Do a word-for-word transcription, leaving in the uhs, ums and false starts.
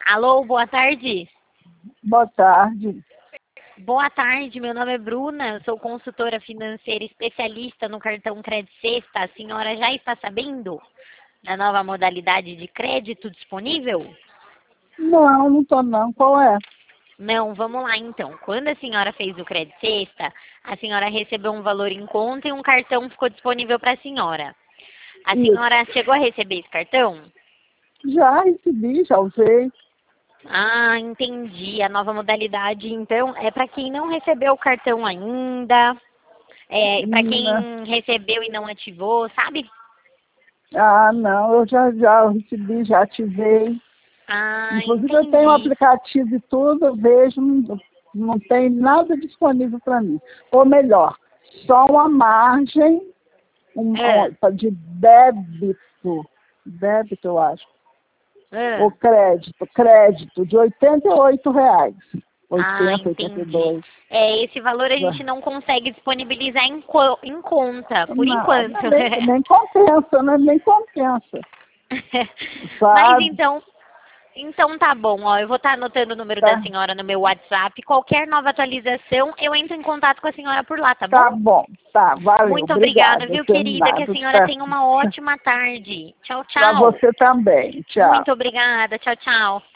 Alô, boa tarde. Boa tarde. Boa tarde, meu nome é Bruna, eu sou consultora financeira especialista no cartão Crédito Sexta. A senhora já está sabendo da nova modalidade de crédito disponível? Não, não tô não. Qual é? Não, vamos lá então. Quando a senhora fez o Crédito Sexta, a senhora recebeu um valor em conta e um cartão ficou disponível para a senhora. A Isso. senhora chegou a receber esse cartão? Já recebi, já usei. Ah, entendi. A nova modalidade, então, é para quem não recebeu o cartão ainda, é, para Não. quem recebeu e não ativou, sabe? Ah, não, eu já, já recebi, já ativei. Ah, Inclusive eu tenho um entendi. aplicativo e tudo, eu vejo, não, não tem nada disponível para mim. Ou melhor, só uma margem um, Ah, um, de débito, débito eu acho, ah. ou crédito, crédito de oitenta e oito reais. Ah, oitenta, oitenta e entendi. dois. É, esse valor a gente não consegue disponibilizar em, co- em conta, por Não, enquanto. não, nem, nem compensa, né? Nem compensa, Mas sabe? então, então tá bom, ó, eu vou estar anotando o número da Tá, senhora no meu WhatsApp. Qualquer nova atualização, eu entro em contato com a senhora por lá, tá bom? tá bom, tá, valeu, Muito obrigada, obrigada, viu, querida? Que a terminado, senhora tá. tenha uma ótima tarde. Tchau, Para tchau. você também, tchau. Muito obrigada. Tchau, tchau.